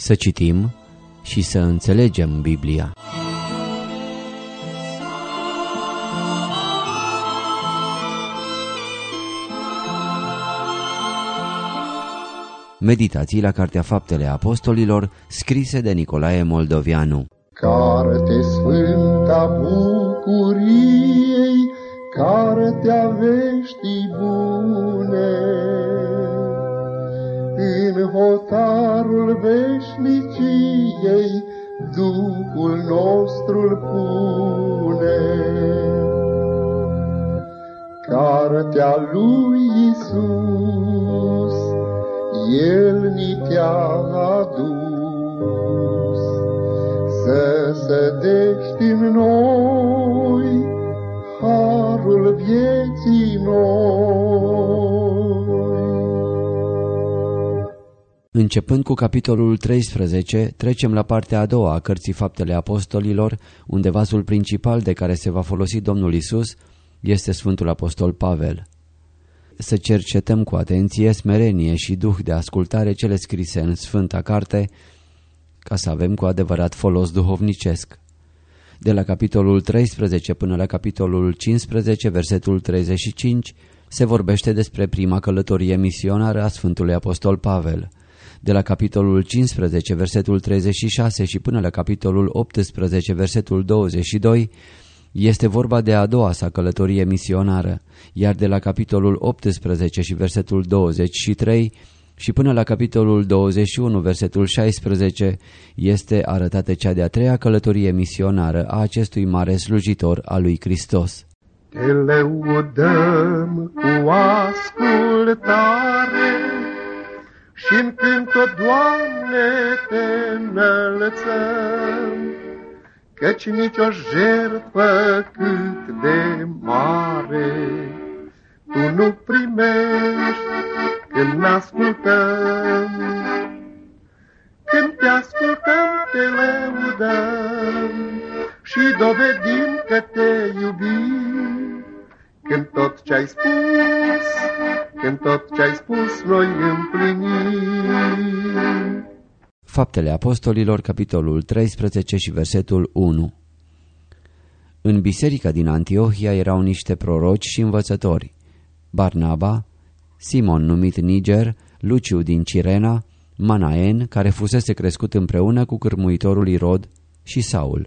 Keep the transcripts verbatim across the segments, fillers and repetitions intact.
Să citim și să înțelegem Biblia. Meditații la Cartea Faptele Apostolilor, scrise de Nicolae Moldovianu. Carte sfânta bucuriei, cartea veștii bune, în hotarul veșniciei Duhul nostru-l pune. Cartea lui Iisus, El ni te-a adus, să sădești în noi harul vieții noi. Începând cu capitolul treisprezece, trecem la partea a doua a cărții Faptele Apostolilor, unde vasul principal de care se va folosi Domnul Iisus este Sfântul Apostol Pavel. Să cercetăm cu atenție, smerenie și duh de ascultare cele scrise în Sfânta Carte, ca să avem cu adevărat folos duhovnicesc. De la capitolul treisprezece până la capitolul cincisprezece, versetul treizeci și cinci, se vorbește despre prima călătorie misionară a Sfântului Apostol Pavel. De la capitolul cincisprezece, versetul treizeci și șase și până la capitolul optsprezece, versetul douăzeci și doi, este vorba de a doua sa călătorie misionară, iar de la capitolul optsprezece și versetul douăzeci și trei și până la capitolul douăzeci și unu, versetul șaisprezece, este arătată cea de-a treia călătorie misionară a acestui mare slujitor al lui Hristos. Te lăudăm cu ascultare și-n cânt-o, Doamne, te înălțăm, căci nici-o jertfă cât de mare Tu nu primești când n-ascultăm. Când te ascultăm, te lăudăm și dovedim că te iubim. Când tot ce-ai spus, când tot ce-ai spus, noi împlinim. Faptele Apostolilor, capitolul treisprezece și versetul unu. În biserica din Antiohia erau niște proroci și învățători: Barnaba, Simon numit Niger, Luciu din Cirena, Manaen, care fusese crescut împreună cu cârmuitorul Irod, și Saul.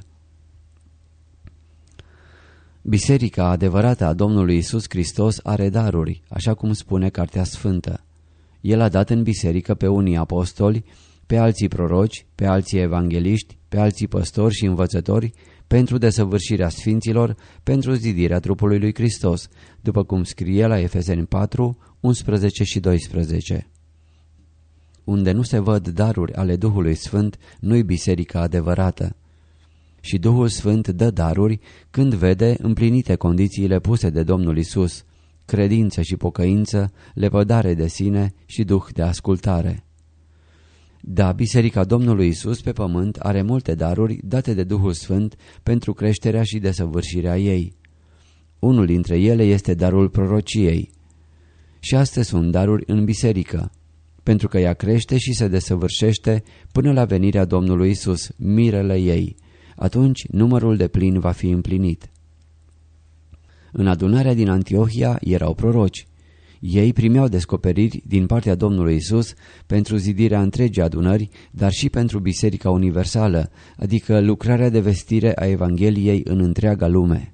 Biserica adevărată a Domnului Iisus Hristos are daruri, așa cum spune Cartea Sfântă. El a dat în biserică pe unii apostoli, pe alții proroci, pe alții evangeliști, pe alții păstori și învățători, pentru desăvârșirea sfinților, pentru zidirea trupului lui Hristos, după cum scrie la Efeseni patru, unsprezece și doisprezece. Unde nu se văd daruri ale Duhului Sfânt, nu-i biserica adevărată. Și Duhul Sfânt dă daruri când vede împlinite condițiile puse de Domnul Isus: credință și pocăință, lepădare de sine și duh de ascultare. Da, biserica Domnului Isus pe pământ are multe daruri date de Duhul Sfânt pentru creșterea și desăvârșirea ei. Unul dintre ele este darul prorociei. Și astea sunt daruri în biserică, pentru că ea crește și se desăvârșește până la venirea Domnului Isus, mirele ei. Atunci numărul de plin va fi împlinit. În adunarea din Antiohia erau proroci. Ei primeau descoperiri din partea Domnului Isus pentru zidirea întregii adunări, dar și pentru Biserica Universală, adică lucrarea de vestire a Evangheliei în întreaga lume.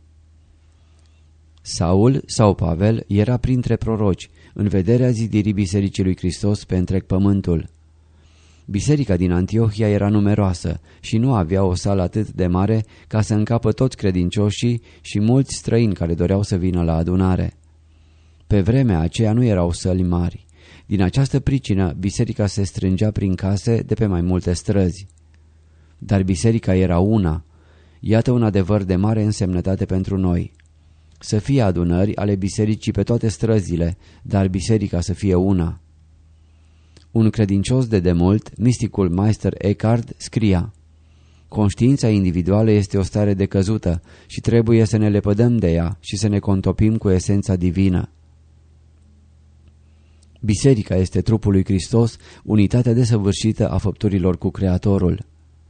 Saul sau Pavel era printre proroci, în vederea zidirii Bisericii lui Hristos pe întreg pământul. Biserica din Antiohia era numeroasă și nu avea o sală atât de mare ca să încapă toți credincioșii și mulți străini care doreau să vină la adunare. Pe vremea aceea nu erau săli mari. Din această pricină, biserica se strângea prin case de pe mai multe străzi. Dar biserica era una. Iată un adevăr de mare însemnătate pentru noi. Să fie adunări ale bisericii pe toate străzile, dar biserica să fie una. Un credincios de demult, misticul Meister Eckhart, scria: conștiința individuală este o stare decăzută și trebuie să ne lepădăm de ea și să ne contopim cu esența divină. Biserica este trupul lui Hristos, unitatea desăvârșită a făpturilor cu Creatorul.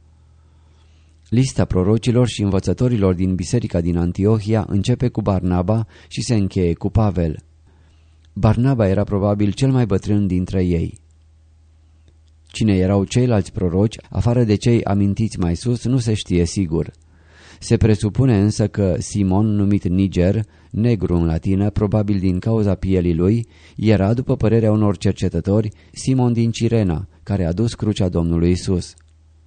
Lista prorocilor și învățătorilor din biserica din Antiohia începe cu Barnaba și se încheie cu Pavel. Barnaba era probabil cel mai bătrân dintre ei. Cine erau ceilalți proroci, afară de cei amintiți mai sus, nu se știe sigur. Se presupune însă că Simon, numit Niger, negru în latină, probabil din cauza pielii lui, era, după părerea unor cercetători, Simon din Cirena, care a dus crucea Domnului Isus.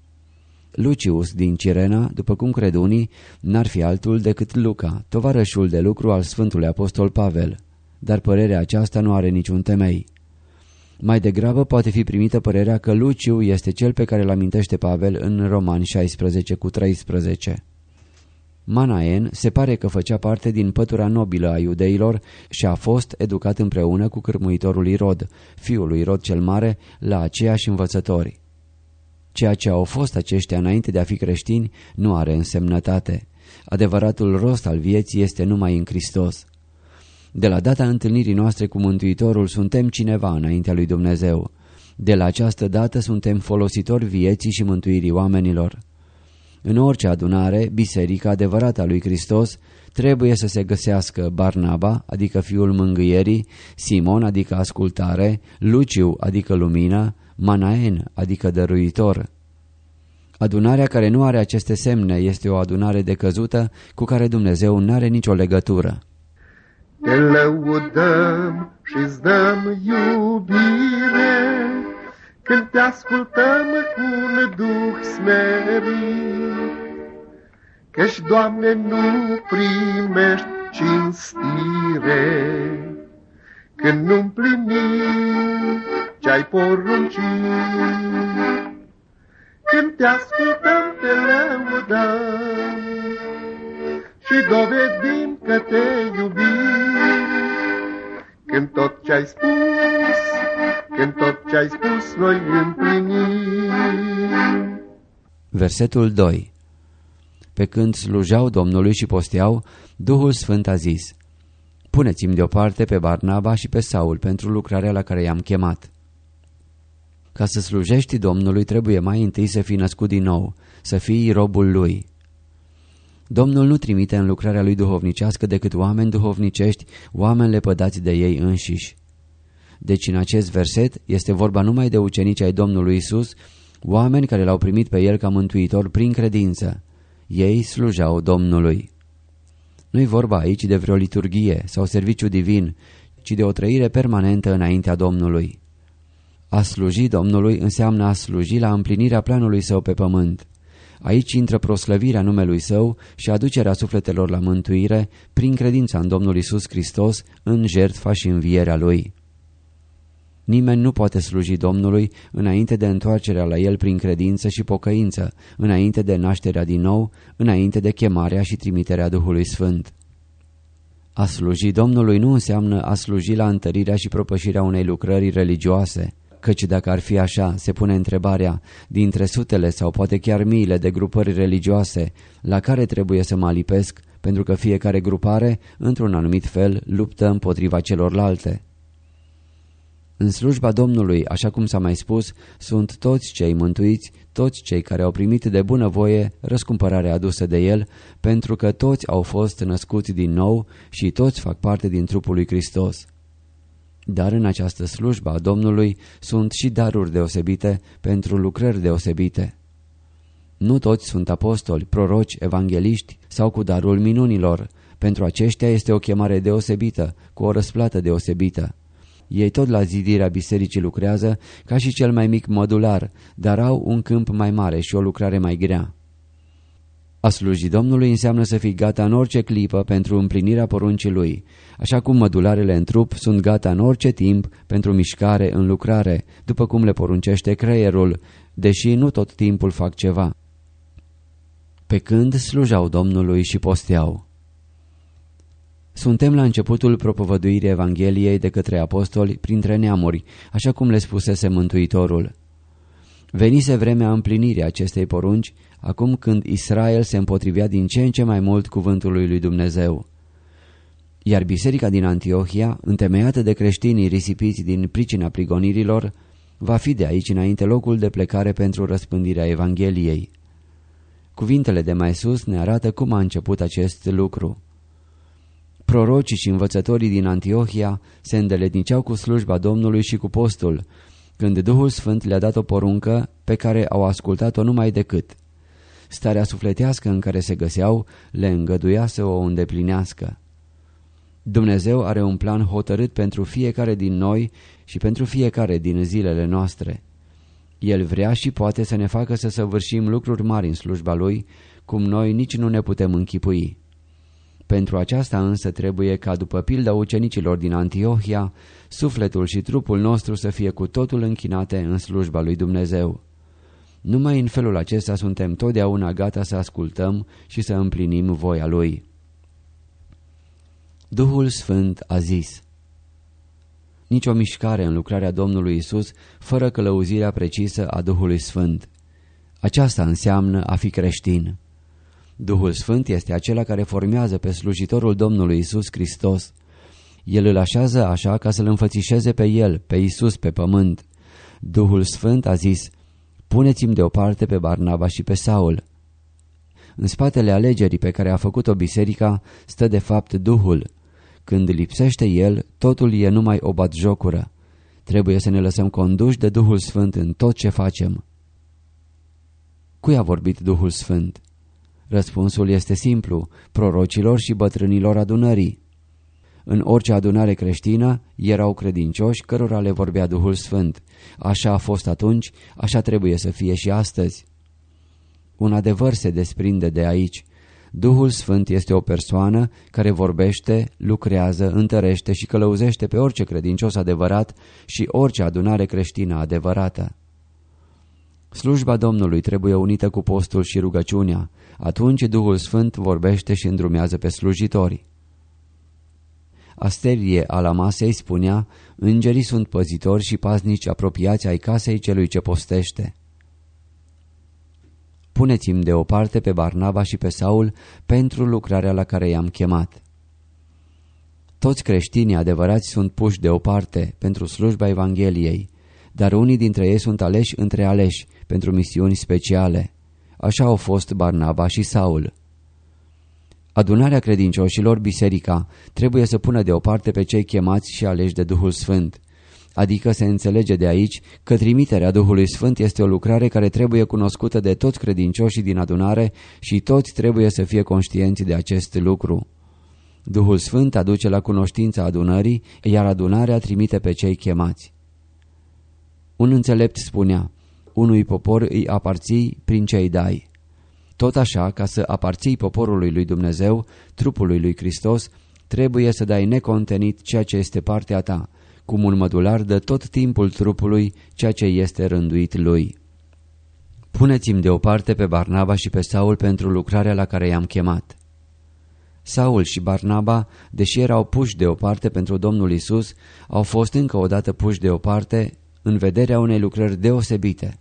Lucius din Cirena, după cum cred unii, n-ar fi altul decât Luca, tovarășul de lucru al Sfântului Apostol Pavel, dar părerea aceasta nu are niciun temei. Mai degrabă poate fi primită părerea că Luciu este cel pe care îl amintește Pavel în Romani șaisprezece cu treisprezece. Manaen se pare că făcea parte din pătura nobilă a iudeilor și a fost educat împreună cu cârmuitorul Irod, fiul lui Irod cel Mare, la aceiași învățători. Ceea ce au fost aceștia înainte de a fi creștini nu are însemnătate. Adevăratul rost al vieții este numai în Hristos. De la data întâlnirii noastre cu Mântuitorul suntem cineva înaintea lui Dumnezeu. De la această dată suntem folositori vieții și mântuirii oamenilor. În orice adunare, biserica adevărată a lui Hristos, trebuie să se găsească Barnaba, adică fiul mângâierii, Simon, adică ascultare, Luciu, adică lumină, Manaen, adică dăruitor. Adunarea care nu are aceste semne este o adunare decăzută cu care Dumnezeu nu are nicio legătură. Te lăudăm și-ți dăm iubire când te ascultăm cu un duh smerit, căci, Doamne, nu primești cinstire când nu împlinim ce-ai poruncit. Când te ascultăm, te lăudăm și dovedim că te iubim. Când tot ce-ai spus, când tot ce-ai spus, noi împlinim. Versetul doi. Pe când slujeau Domnului și posteau, Duhul Sfânt a zis: puneți-mi deoparte pe Barnaba și pe Saul pentru lucrarea la care i-am chemat. Ca să slujești Domnului trebuie mai întâi să fii născut din nou, să fii robul lui. Domnul nu trimite în lucrarea lui duhovnicească decât oameni duhovnicești, oameni lepădați de ei înșiși. Deci în acest verset este vorba numai de ucenici ai Domnului Isus, oameni care l-au primit pe el ca mântuitor prin credință. Ei slujeau Domnului. Nu-i vorba aici de vreo liturghie sau serviciu divin, ci de o trăire permanentă înaintea Domnului. A sluji Domnului înseamnă a sluji la împlinirea planului său pe pământ. Aici intră proslăvirea numelui său și aducerea sufletelor la mântuire prin credința în Domnul Isus Hristos, în jertfa și învierea Lui. Nimeni nu poate sluji Domnului înainte de întoarcerea la El prin credință și pocăință, înainte de nașterea din nou, înainte de chemarea și trimiterea Duhului Sfânt. A sluji Domnului nu înseamnă a sluji la întărirea și propășirea unei lucrări religioase, căci dacă ar fi așa, se pune întrebarea, dintre sutele sau poate chiar miile de grupări religioase, la care trebuie să mă alipesc, pentru că fiecare grupare, într-un anumit fel, luptă împotriva celorlalte. În slujba Domnului, așa cum s-a mai spus, sunt toți cei mântuiți, toți cei care au primit de bunăvoie răscumpărarea adusă de El, pentru că toți au fost născuți din nou și toți fac parte din trupul lui Hristos. Dar în această slujbă a Domnului sunt și daruri deosebite pentru lucrări deosebite. Nu toți sunt apostoli, proroci, evangeliști sau cu darul minunilor. Pentru aceștia este o chemare deosebită, cu o răsplată deosebită. Ei tot la zidirea bisericii lucrează ca și cel mai mic mădular, dar au un câmp mai mare și o lucrare mai grea. A sluji Domnului înseamnă să fii gata în orice clipă pentru împlinirea poruncii Lui, așa cum mădularele în trup sunt gata în orice timp pentru mișcare în lucrare, după cum le poruncește creierul, deși nu tot timpul fac ceva. Pe când slujau Domnului și posteau. Suntem la începutul propovăduirii Evangheliei de către apostoli printre neamuri, așa cum le spusese Mântuitorul. Venise vremea împlinirii acestei porunci, acum când Israel se împotrivea din ce în ce mai mult cuvântului lui Dumnezeu. Iar biserica din Antiohia, întemeiată de creștinii risipiți din pricina prigonirilor, va fi de aici înainte locul de plecare pentru răspândirea Evangheliei. Cuvintele de mai sus ne arată cum a început acest lucru. Prorocii și învățătorii din Antiohia se îndeletniceau cu slujba Domnului și cu postul, când Duhul Sfânt le-a dat o poruncă pe care au ascultat-o numai decât. Starea sufletească în care se găseau le îngăduia să o îndeplinească. Dumnezeu are un plan hotărât pentru fiecare din noi și pentru fiecare din zilele noastre. El vrea și poate să ne facă să săvârșim lucruri mari în slujba Lui, cum noi nici nu ne putem închipui. Pentru aceasta însă trebuie ca, după pilda ucenicilor din Antiohia, sufletul și trupul nostru să fie cu totul închinate în slujba lui Dumnezeu. Numai în felul acesta suntem totdeauna gata să ascultăm și să împlinim voia Lui. Duhul Sfânt a zis: nici o mișcare în lucrarea Domnului Isus fără călăuzirea precisă a Duhului Sfânt. Aceasta înseamnă a fi creștin. Duhul Sfânt este acela care formează pe slujitorul Domnului Isus Hristos. El îl așează așa ca să-L înfățișeze pe El, pe Isus pe pământ. Duhul Sfânt a zis: puneți-mi deoparte pe Barnaba și pe Saul. În spatele alegerii pe care a făcut-o biserica stă de fapt Duhul. Când lipsește El, totul e numai o batjocură. Trebuie să ne lăsăm conduși de Duhul Sfânt în tot ce facem. Cui a vorbit Duhul Sfânt? Răspunsul este simplu: prorocilor și bătrânilor adunării. În orice adunare creștină erau credincioși cărora le vorbea Duhul Sfânt. Așa a fost atunci, așa trebuie să fie și astăzi. Un adevăr se desprinde de aici. Duhul Sfânt este o persoană care vorbește, lucrează, întărește și călăuzește pe orice credincios adevărat și orice adunare creștină adevărată. Slujba Domnului trebuie unită cu postul și rugăciunea. Atunci Duhul Sfânt vorbește și îndrumează pe slujitori. Asterie Alamasei spunea: îngerii sunt păzitori și paznici apropiați ai casei celui ce postește. Puneți-mi deoparte pe Barnaba și pe Saul pentru lucrarea la care i-am chemat. Toți creștinii adevărați sunt puși deoparte pentru slujba Evangheliei, dar unii dintre ei sunt aleși între aleși pentru misiuni speciale. Așa au fost Barnaba și Saul. Adunarea credincioșilor, biserica, trebuie să pună deoparte pe cei chemați și aleși de Duhul Sfânt. Adică se înțelege de aici că trimiterea Duhului Sfânt este o lucrare care trebuie cunoscută de toți credincioșii din adunare și toți trebuie să fie conștienți de acest lucru. Duhul Sfânt aduce la cunoștința adunării, iar adunarea trimite pe cei chemați. Un înțelept spunea: unui popor îi aparții prin ce îi dai. Tot așa, ca să aparții poporului lui Dumnezeu, trupului lui Hristos, trebuie să dai necontenit ceea ce este partea ta, cum un mădular dă tot timpul trupului ceea ce este rânduit lui. Puneți-mi deoparte pe Barnaba și pe Saul pentru lucrarea la care i-am chemat. Saul și Barnaba, deși erau puși deoparte pentru Domnul Isus, au fost încă o dată puși deoparte în vederea unei lucrări deosebite.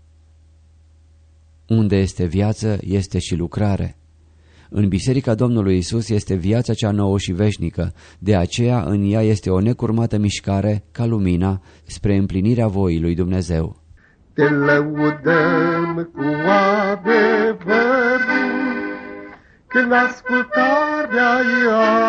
Unde este viață, este și lucrare. În biserica Domnului Isus este viața cea nouă și veșnică, de aceea în ea este o necurmată mișcare, ca lumina, spre împlinirea voii lui Dumnezeu. Te lăudăm cu adevăr, când ascultarea e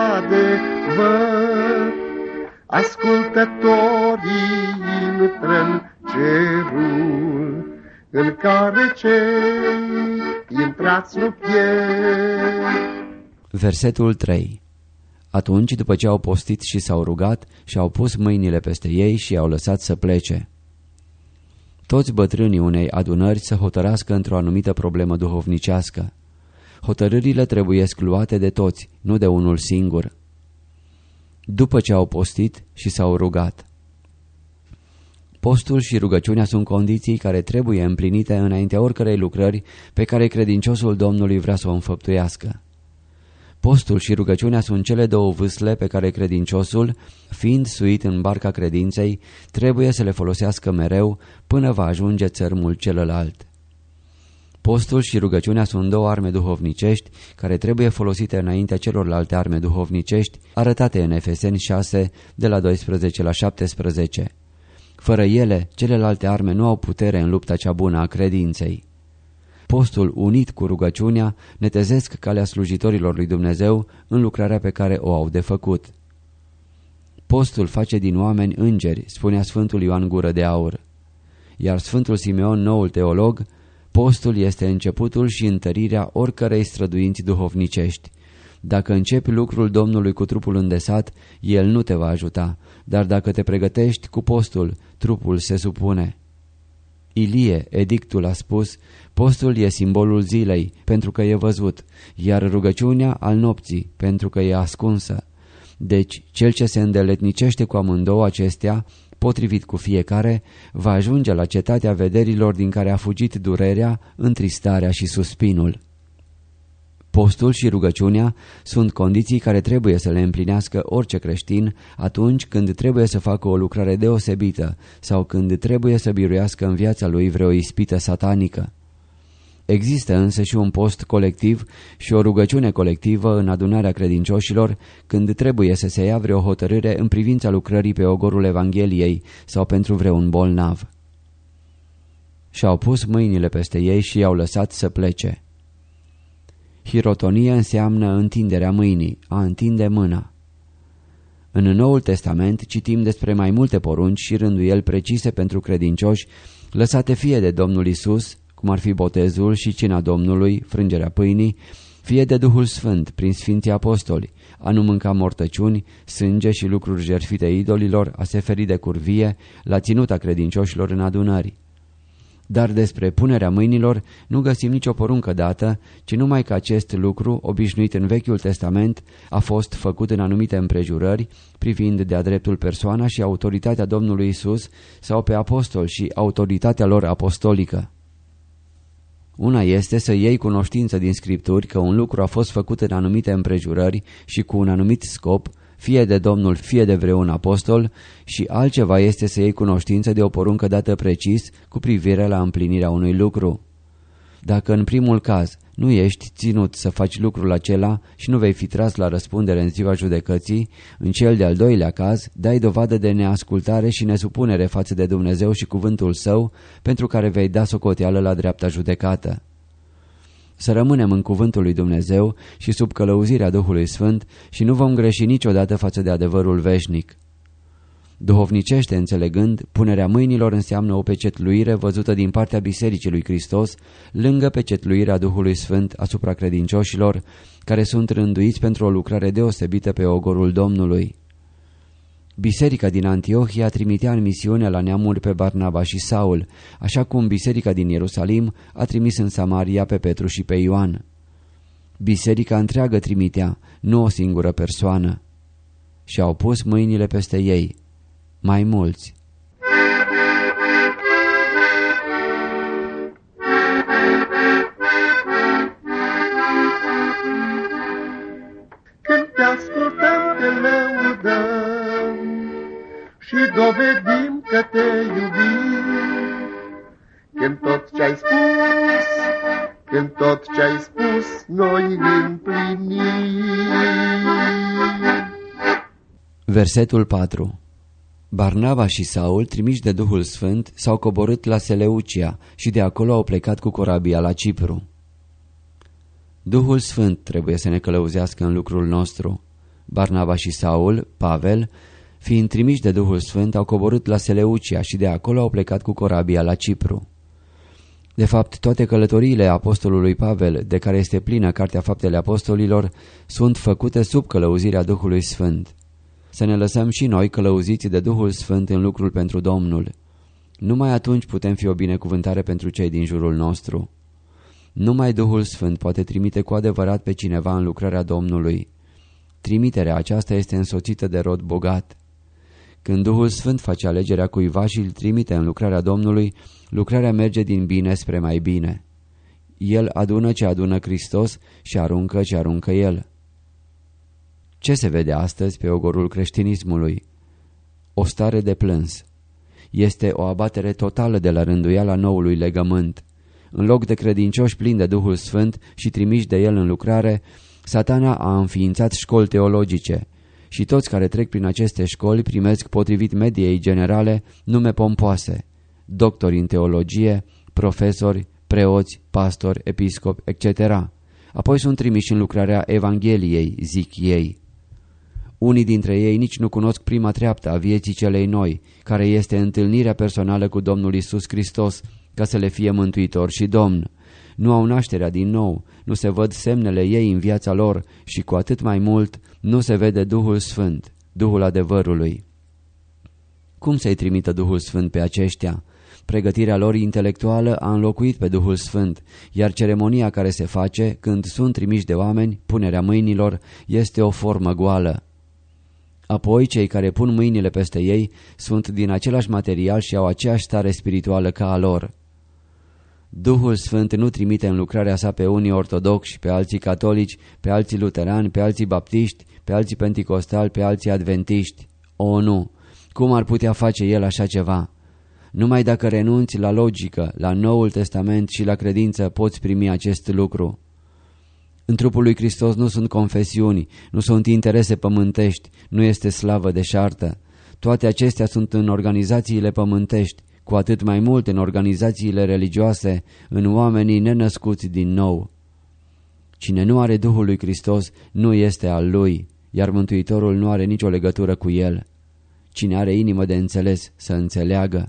adevăr, ascultătorii intră-n cerul, în care cei intrați nu pierd. Versetul trei. Atunci, după ce au postit și s-au rugat, și-au pus mâinile peste ei și i-au lăsat să plece. Toți bătrânii unei adunări să hotărască într-o anumită problemă duhovnicească. Hotărârile trebuiesc luate de toți, nu de unul singur. După ce au postit și s-au rugat. Postul și rugăciunea sunt condiții care trebuie împlinite înaintea oricărei lucrări pe care credinciosul Domnului vrea să o înfăptuiască. Postul și rugăciunea sunt cele două vâsle pe care credinciosul, fiind suit în barca credinței, trebuie să le folosească mereu până va ajunge țărmul celălalt. Postul și rugăciunea sunt două arme duhovnicești care trebuie folosite înaintea celorlalte arme duhovnicești, arătate în Efeseni șase, de la doisprezece la șaptesprezece. Fără ele, celelalte arme nu au putere în lupta cea bună a credinței. Postul unit cu rugăciunea netezesc calea slujitorilor lui Dumnezeu în lucrarea pe care o au de făcut. Postul face din oameni îngeri, spunea Sfântul Ioan Gură de Aur. Iar Sfântul Simeon, noul teolog, postul este începutul și întărirea oricărei străduinți duhovnicești. Dacă începi lucrul Domnului cu trupul îndesat, El nu te va ajuta, dar dacă te pregătești cu postul, trupul se supune. Ilie, edictul, a spus, postul e simbolul zilei, pentru că e văzut, iar rugăciunea al nopții, pentru că e ascunsă. Deci, cel ce se îndeletnicește cu amândouă acestea, potrivit cu fiecare, va ajunge la cetatea vederilor din care a fugit durerea, întristarea și suspinul. Postul și rugăciunea sunt condiții care trebuie să le împlinească orice creștin atunci când trebuie să facă o lucrare deosebită sau când trebuie să biruiască în viața lui vreo ispită satanică. Există însă și un post colectiv și o rugăciune colectivă în adunarea credincioșilor când trebuie să se ia vreo hotărâre în privința lucrării pe ogorul Evangheliei sau pentru vreun bolnav. Și-au pus mâinile peste ei și i-au lăsat să plece. Hirotonie înseamnă întinderea mâinii, a întinde mâna. În Noul Testament citim despre mai multe porunci și rânduieli precise pentru credincioși, lăsate fie de Domnul Isus, cum ar fi botezul și cina Domnului, frângerea pâinii, fie de Duhul Sfânt, prin Sfinții Apostoli, a nu mânca mortăciuni, sânge și lucruri jertfite idolilor, a se feri de curvie, la ținuta credincioșilor în adunări. Dar despre punerea mâinilor nu găsim nicio poruncă dată, ci numai că acest lucru, obișnuit în Vechiul Testament, a fost făcut în anumite împrejurări, privind de-a dreptul persoana și autoritatea Domnului Isus sau pe apostoli și autoritatea lor apostolică. Una este să iei cunoștință din Scripturi că un lucru a fost făcut în anumite împrejurări și cu un anumit scop, fie de Domnul, fie de vreun apostol, și altceva este să iei cunoștință de o poruncă dată precis cu privire la împlinirea unui lucru. Dacă în primul caz nu ești ținut să faci lucrul acela și nu vei fi tras la răspundere în ziua judecății, în cel de-al doilea caz dai dovadă de neascultare și nesupunere față de Dumnezeu și cuvântul Său, pentru care vei da socoteală la dreapta judecată. Să rămânem în cuvântul lui Dumnezeu și sub călăuzirea Duhului Sfânt și nu vom greși niciodată față de adevărul veșnic. Duhovnicește înțelegând, punerea mâinilor înseamnă o pecetluire văzută din partea Bisericii lui Hristos, lângă pecetluirea Duhului Sfânt asupra credincioșilor, care sunt rânduiți pentru o lucrare deosebită pe ogorul Domnului. Biserica din Antiohia trimitea în misiune la neamuri pe Barnaba și Saul, așa cum biserica din Ierusalim a trimis în Samaria pe Petru și pe Ioan. Biserica întreagă trimitea, nu o singură persoană. Și-au pus mâinile peste ei. Mai mulți. Când te ascultăm, te lăudăm și dovedim că te iubim. Când tot ce-ai spus, când tot ce-ai spus, noi împlinim. Versetul patru. Barnaba și Saul, trimiși de Duhul Sfânt, s-au coborât la Seleucia și de acolo au plecat cu corabia la Cipru. Duhul Sfânt trebuie să ne călăuzească în lucrul nostru. Barnaba și Saul, Pavel, fiind trimiși de Duhul Sfânt, au coborât la Seleucia și de acolo au plecat cu corabia la Cipru. De fapt, toate călătoriile apostolului Pavel, de care este plină Cartea Faptele Apostolilor, sunt făcute sub călăuzirea Duhului Sfânt. Să ne lăsăm și noi călăuziți de Duhul Sfânt în lucrul pentru Domnul. Numai atunci putem fi o binecuvântare pentru cei din jurul nostru. Numai Duhul Sfânt poate trimite cu adevărat pe cineva în lucrarea Domnului. Trimiterea aceasta este însoțită de rod bogat. Când Duhul Sfânt face alegerea cuiva și îl trimite în lucrarea Domnului, lucrarea merge din bine spre mai bine. El adună ce adună Hristos și aruncă ce aruncă El. Ce se vede astăzi pe ogorul creștinismului? O stare de plâns. Este o abatere totală de la rânduiala noului legământ. În loc de credincioși plini de Duhul Sfânt și trimiși de El în lucrare, Satana a înființat școli teologice și toți care trec prin aceste școli primesc, potrivit mediei generale, nume pompoase: doctori în teologie, profesori, preoți, pastori, episcopi, et cetera. Apoi sunt trimiși în lucrarea Evangheliei, zic ei. Unii dintre ei nici nu cunosc prima treaptă a vieții celei noi, care este întâlnirea personală cu Domnul Iisus Hristos, ca să le fie mântuitor și Domn. Nu au nașterea din nou, nu se văd semnele ei în viața lor și cu atât mai mult nu se vede Duhul Sfânt, Duhul adevărului. Cum să-i trimită Duhul Sfânt pe aceștia? Pregătirea lor intelectuală a înlocuit pe Duhul Sfânt, iar ceremonia care se face când sunt trimiși de oameni, punerea mâinilor, este o formă goală. Apoi, cei care pun mâinile peste ei sunt din același material și au aceeași stare spirituală ca a lor. Duhul Sfânt nu trimite în lucrarea sa pe unii ortodoxi, pe alții catolici, pe alții luterani, pe alții baptiști, pe alții penticostali, pe alții adventiști. O, nu! Cum ar putea face El așa ceva? Numai dacă renunți la logică, la Noul Testament și la credință poți primi acest lucru. În trupul lui Hristos nu sunt confesiuni, nu sunt interese pământești, nu este slavă deșartă. Toate acestea sunt în organizațiile pământești, cu atât mai mult în organizațiile religioase, în oamenii nenăscuți din nou. Cine nu are Duhul lui Hristos nu este al lui, iar Mântuitorul nu are nicio legătură cu el. Cine are inimă de înțeles să înțeleagă.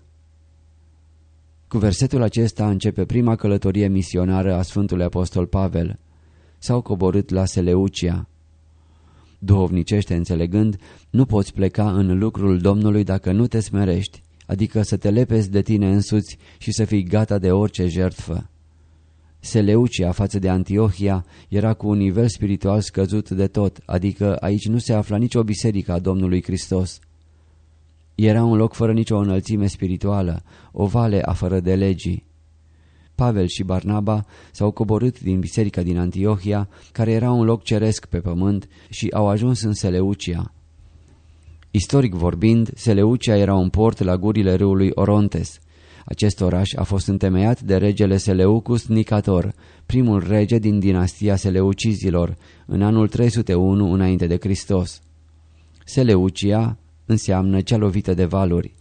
Cu versetul acesta începe prima călătorie misionară a Sfântului Apostol Pavel. S-au coborât la Seleucia. Duhovnicește înțelegând, nu poți pleca în lucrul Domnului dacă nu te smerești, adică să te lepezi de tine însuți și să fii gata de orice jertfă. Seleucia față de Antiohia era cu un nivel spiritual scăzut de tot, adică aici nu se afla nicio biserică a Domnului Hristos. Era un loc fără nicio înălțime spirituală, o vale a fără de legii. Pavel și Barnaba s-au coborât din biserica din Antiohia, care era un loc ceresc pe pământ, și au ajuns în Seleucia. Istoric vorbind, Seleucia era un port la gurile râului Orontes. Acest oraș a fost întemeiat de regele Seleucus Nicator, primul rege din dinastia Seleucizilor, în anul trei sute unu înainte de Hristos. Seleucia înseamnă cea lovită de valuri.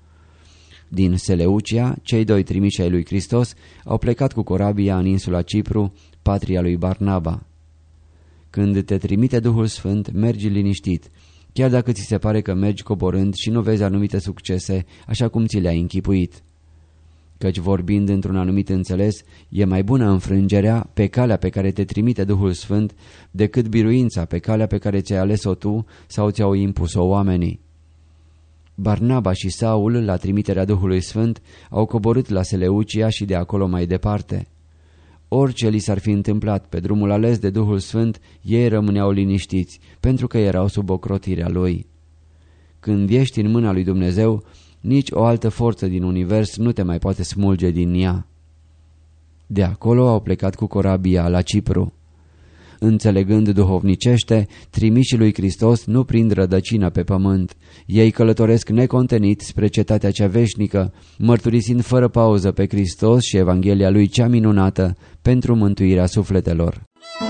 Din Seleucia, cei doi trimiși ai lui Hristos au plecat cu corabia în insula Cipru, patria lui Barnaba. Când te trimite Duhul Sfânt, mergi liniștit, chiar dacă ți se pare că mergi coborând și nu vezi anumite succese așa cum ți le-ai închipuit. Căci vorbind într-un anumit înțeles, e mai bună înfrângerea pe calea pe care te trimite Duhul Sfânt decât biruința pe calea pe care ți-ai ales-o tu sau ți-au impus-o oamenii. Barnaba și Saul, la trimiterea Duhului Sfânt, au coborât la Seleucia și de acolo mai departe. Orice li s-ar fi întâmplat pe drumul ales de Duhul Sfânt, ei rămâneau liniștiți, pentru că erau sub ocrotirea lui. Când ești în mâna lui Dumnezeu, nici o altă forță din univers nu te mai poate smulge din ea. De acolo au plecat cu corabia la Cipru. Înțelegând duhovnicește, trimișii lui Hristos nu prind rădăcină pe pământ. Ei călătoresc necontenit spre cetatea cea veșnică, mărturisind fără pauză pe Hristos și Evanghelia lui cea minunată pentru mântuirea sufletelor.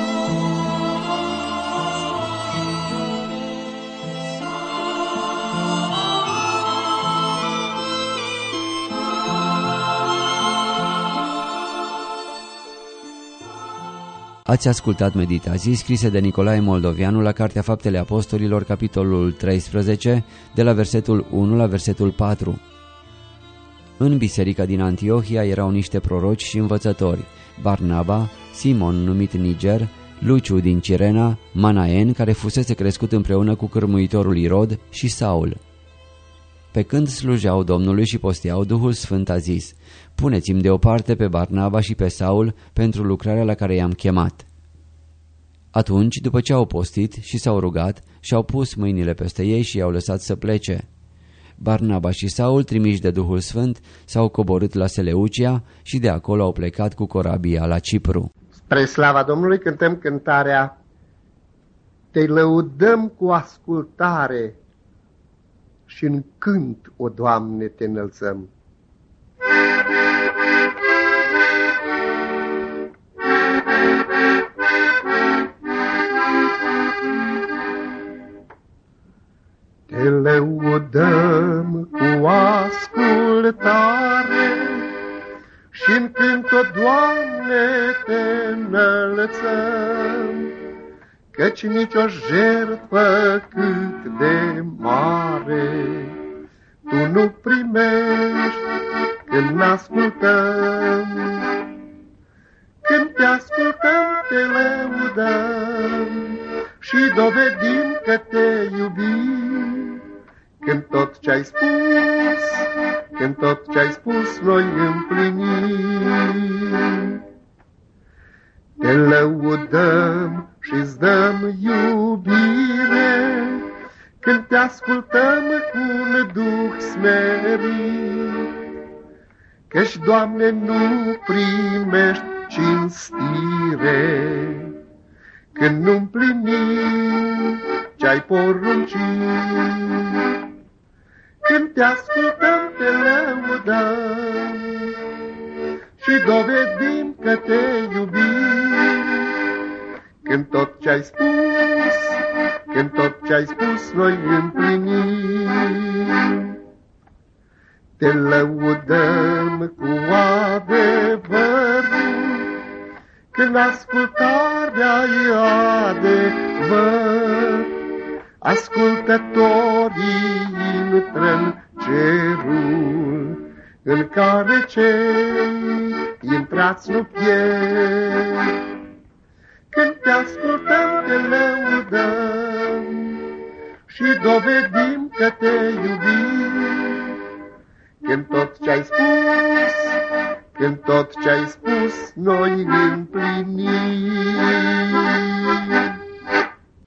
Ați ascultat meditații scrise de Nicolae Moldovianu la Cartea Faptele Apostolilor, capitolul treisprezece, de la versetul unu la versetul patru. În biserica din Antiohia erau niște proroci și învățători: Barnaba, Simon numit Niger, Luciu din Cirena, Manaen, care fusese crescut împreună cu cârmuitorul Irod, și Saul. Pe când slujeau Domnului și posteau, Duhul Sfânt a zis: puneți-mi deoparte pe Barnaba și pe Saul pentru lucrarea la care i-am chemat. Atunci, după ce au postit și s-au rugat, și-au pus mâinile peste ei și i-au lăsat să plece. Barnaba și Saul, trimiși de Duhul Sfânt, s-au coborât la Seleucia și de acolo au plecat cu corabia la Cipru. Spre slava Domnului cântăm cântarea: Te lăudăm cu ascultare și în cânt, o Doamne, te înălțăm. Te lăudăm cu ascultare și-n cânt-o, Doamne, te înălțăm, căci nici-o jertfă cât de mare Tu nu primești când n-ascultăm. Când te ascultăm, te lăudăm și dovedim că te iubim. Când tot ce-ai spus, când tot ce-ai spus noi împlinim. Te lăudăm și-ți dăm iubire când te ascultăm cu un duh smerit. Căci, Doamne, nu primești cinstire când nu împlinim ce-ai poruncit. Când te ascultăm, te lăudăm și dovedim că te iubim. Când tot ce-ai spus, când tot ce-ai spus noi împlinim. Te lăudăm cu adevărul, când ascultarea e adevăr. Ascultătorii intră-n cerul, în care cei intrați nu pierd. Când te ascultăm, te lăudăm și dovedim că te iubim. Când tot ce-ai spus, când tot ce-ai spus noi împlinim.